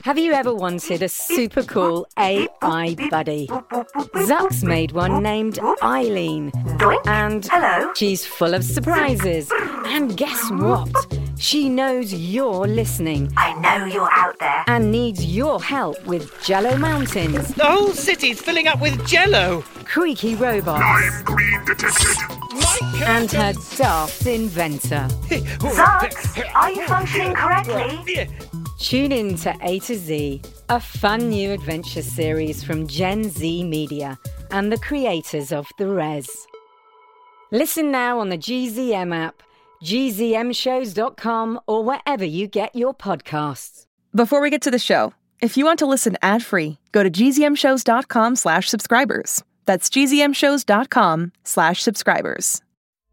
Have you ever wanted a super cool AI buddy? Zuck's made one named Eileen. And Hello? she's full of surprises. And guess what? She knows you're listening I know you're out there. and needs your help with Jello Mountains, The whole city's filling up with jello. creaky robots, I'm green detected. and her daft inventor. Zux, are you functioning correctly? Tune in to A to Z, a fun new adventure series from Gen Z Media and the creators of The Res. Listen now on the GZM app, gzmshows.com, or wherever you get your podcasts. Before we get to the show, if you want to listen ad-free, go to gzmshows.com/subscribers. That's gzmshows.com/subscribers.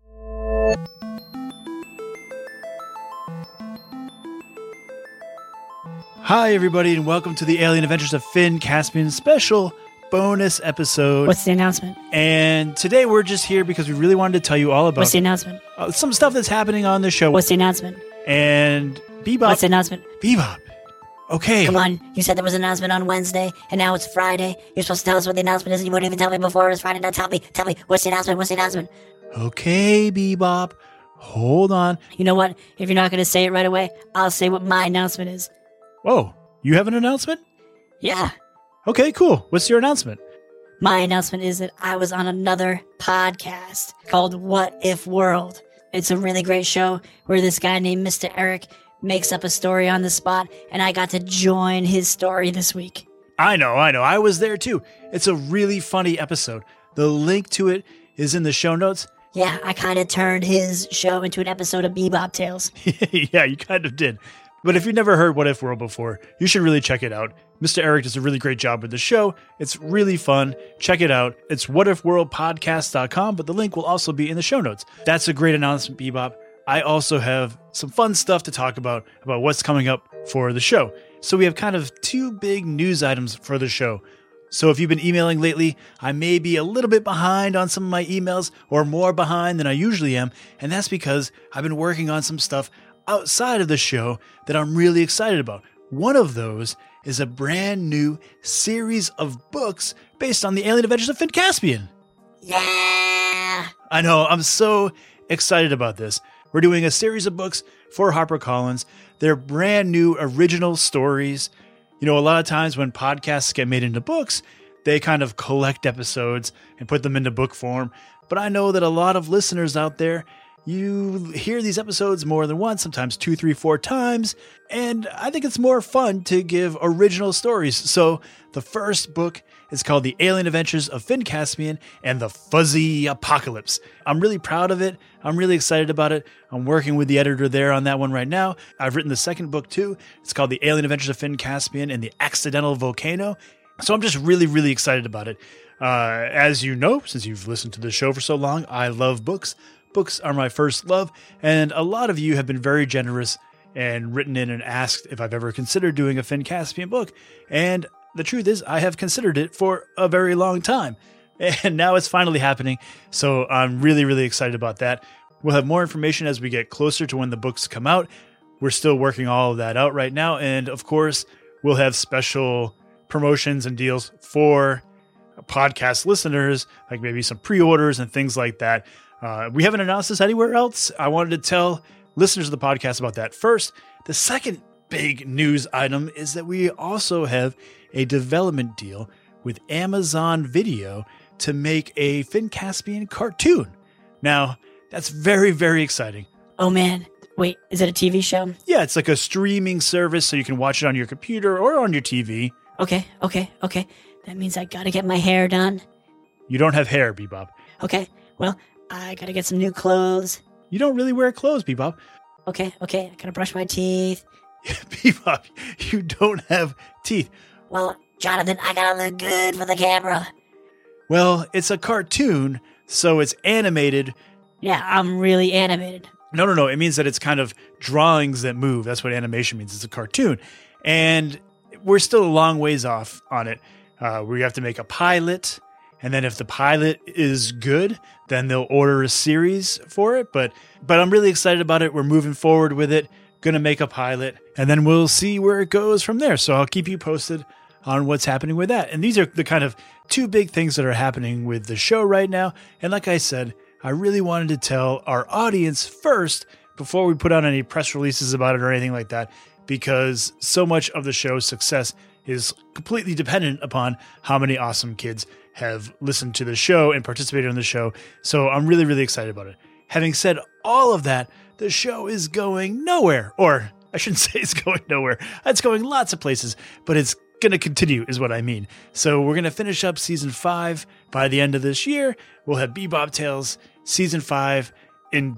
Hi, everybody, and welcome to the Alien Adventures of Finn Caspian special bonus episode. What's the announcement? And today we're just here because we really wanted to tell you all about What's the announcement? some stuff that's happening on the show. What's the announcement? And Bebop. What's the announcement? Bebop. Okay. Come on, you said there was an announcement on Wednesday, and now it's Friday. You're supposed to tell us what the announcement is, and you wouldn't even tell me before it was Friday. Now tell me, what's the announcement? What's the announcement? Okay, Bebop. Hold on. You know what? If you're not going to say it right away, I'll say what my announcement is. Whoa, you have an announcement? Yeah. Okay, cool. What's your announcement? My announcement is that I was on another podcast called What If World. It's a really great show where this guy named Mr. Eric makes up a story on the spot, and I got to join his story this week. I know. I was there too. It's a really funny episode. The link to it is in the show notes. Yeah, I kind of turned his show into an episode of Bebop Tales. Yeah, you kind of did. But if you've never heard What If World before, you should really check it out. Mr. Eric does a really great job with the show. It's really fun. Check it out. It's whatifworldpodcast.com, but the link will also be in the show notes. That's a great announcement, Bebop. I also have some fun stuff to talk about what's coming up for the show. So we have kind of two big news items for the show. So if you've been emailing lately, I may be a little bit behind on some of my emails, or more behind than I usually am, and that's because I've been working on some stuff outside of the show that I'm really excited about. One of those is a brand new series of books based on the Alien Adventures of Finn Caspian. Yeah! I know, I'm so excited about this. We're doing a series of books for HarperCollins. They're brand new original stories. You know, a lot of times when podcasts get made into books, they kind of collect episodes and put them into book form. But I know that a lot of listeners out there, you hear these episodes more than once, sometimes 2, 3, 4 times, and I think it's more fun to give original stories. So the first book is called The Alien Adventures of Finn Caspian and the Fuzzy Apocalypse. I'm really proud of it. I'm really excited about it. I'm working with the editor there on that one right now. I've written the second book too. It's called The Alien Adventures of Finn Caspian and the Accidental Volcano. So I'm just really, really excited about it. As you know, since you've listened to the show for so long, I love books. Books are my first love, and a lot of you have been very generous and written in and asked if I've ever considered doing a Finn Caspian book. And the truth is, I have considered it for a very long time. And now it's finally happening. So I'm really, really excited about that. We'll have more information as we get closer to when the books come out. We're still working all of that out right now. And of course, we'll have special promotions and deals for podcast listeners, like maybe some pre-orders and things like that. We haven't announced this anywhere else. I wanted to tell listeners of the podcast about that first. The second big news item is that we also have a development deal with Amazon Video to make a Finn Caspian cartoon. Now, that's very, very exciting. Oh man, wait, is it a TV show? Yeah, it's like a streaming service, so you can watch it on your computer or on your TV. Okay. That means I gotta get my hair done. You don't have hair, Bebop. Okay, well, I gotta get some new clothes. You don't really wear clothes, Bebop. Okay, I gotta brush my teeth. Bebop, you don't have teeth. Well, Jonathan, I gotta look good for the camera. Well, it's a cartoon, so it's animated. Yeah, I'm really animated. No. It means that it's kind of drawings that move. That's what animation means. It's a cartoon. And we're still a long ways off on it. We have to make a pilot. And then if the pilot is good, then they'll order a series for it. But I'm really excited about it. We're moving forward with it. going to make a pilot, and then we'll see where it goes from there. So I'll keep you posted on what's happening with that. And these are the kind of two big things that are happening with the show right now. And like I said, I really wanted to tell our audience first before we put out any press releases about it or anything like that, because so much of the show's success is completely dependent upon how many awesome kids have listened to the show and participated in the show. So I'm really, really excited about it. Having said all of that, the show is going nowhere, or I shouldn't say it's going nowhere. It's going lots of places, but it's going to continue is what I mean. So we're going to finish up season 5 by the end of this year. We'll have Bebop Tales season 5 in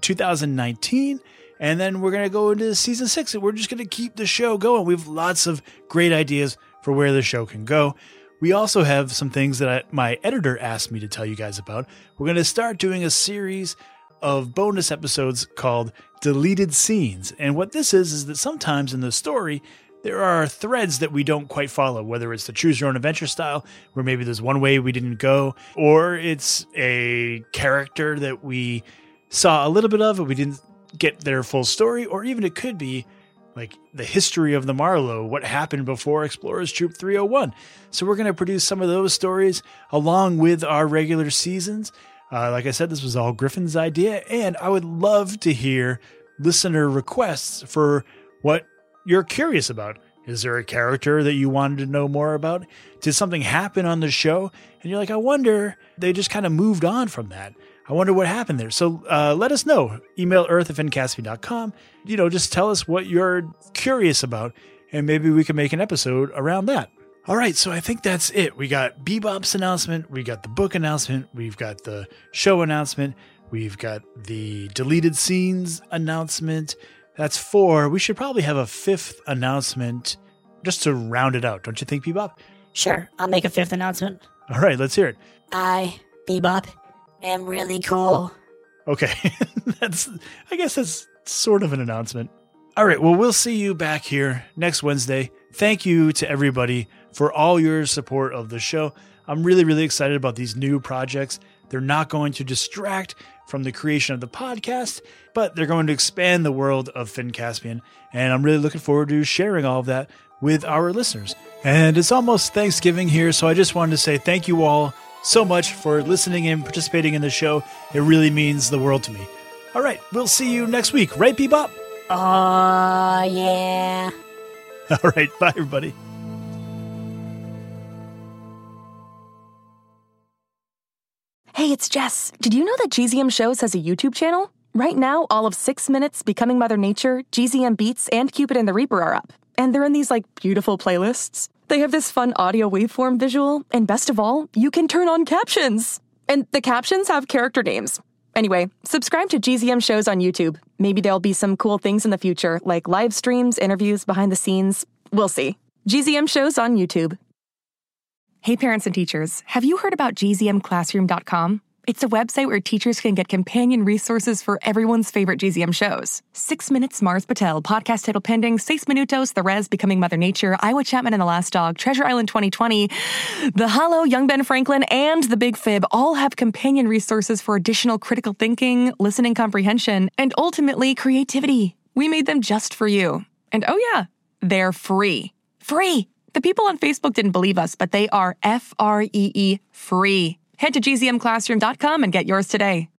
2019. And then we're going to go into season 6 and we're just going to keep the show going. We have lots of great ideas for where the show can go. We also have some things that my editor asked me to tell you guys about. We're going to start doing a series of bonus episodes called Deleted Scenes. And what this is that sometimes in the story, there are threads that we don't quite follow, whether it's the choose your own adventure style, where maybe there's one way we didn't go, or it's a character that we saw a little bit of, but we didn't get their full story, or even it could be like the history of the Marlowe, what happened before Explorers Troop 301. So we're going to produce some of those stories along with our regular seasons. Like I said, this was all Griffin's idea, and I would love to hear listener requests for what you're curious about. Is there a character that you wanted to know more about? Did something happen on the show? And you're like, I wonder, they just kind of moved on from that. I wonder what happened there. So let us know. Email earth@finncaspian.com. Just tell us what you're curious about, and maybe we can make an episode around that. All right, so I think that's it. We got Bebop's announcement, we got the book announcement, we've got the show announcement, we've got the deleted scenes announcement. That's 4. We should probably have a 5th announcement just to round it out. Don't you think, Bebop? Sure, I'll make a 5th announcement. All right, let's hear it. I, Bebop, am really cool. Okay, I guess that's sort of an announcement. All right, well, we'll see you back here next Wednesday. Thank you to everybody for all your support of the show. I'm really, really excited about these new projects. They're not going to distract from the creation of the podcast, but they're going to expand the world of Finn Caspian, and I'm really looking forward to sharing all of that with our listeners. And it's almost Thanksgiving here, so I just wanted to say thank you all so much for listening and participating in the show. It really means the world to me. All right, we'll see you next week, right, Bebop? Oh, yeah. All right, bye, everybody. Hey, it's Jess. Did you know that GZM Shows has a YouTube channel? Right now, all of 6 Minutes, Becoming Mother Nature, GZM Beats, and Cupid and the Reaper are up. And they're in these, beautiful playlists. They have this fun audio waveform visual, and best of all, you can turn on captions. And the captions have character names. Anyway, subscribe to GZM Shows on YouTube. Maybe there'll be some cool things in the future, like live streams, interviews, behind the scenes. We'll see. GZM Shows on YouTube. Hey parents and teachers, have you heard about gzmclassroom.com? It's a website where teachers can get companion resources for everyone's favorite GZM shows. 6 Minutes, Mars Patel, Podcast Title Pending, 6 Minutos, The Res, Becoming Mother Nature, Iowa Chapman and the Last Dog, Treasure Island 2020, The Hollow, Young Ben Franklin, and The Big Fib all have companion resources for additional critical thinking, listening comprehension, and ultimately creativity. We made them just for you. And oh yeah, they're free. Free! The people on Facebook didn't believe us, but they are free. Head to gzmclassroom.com and get yours today.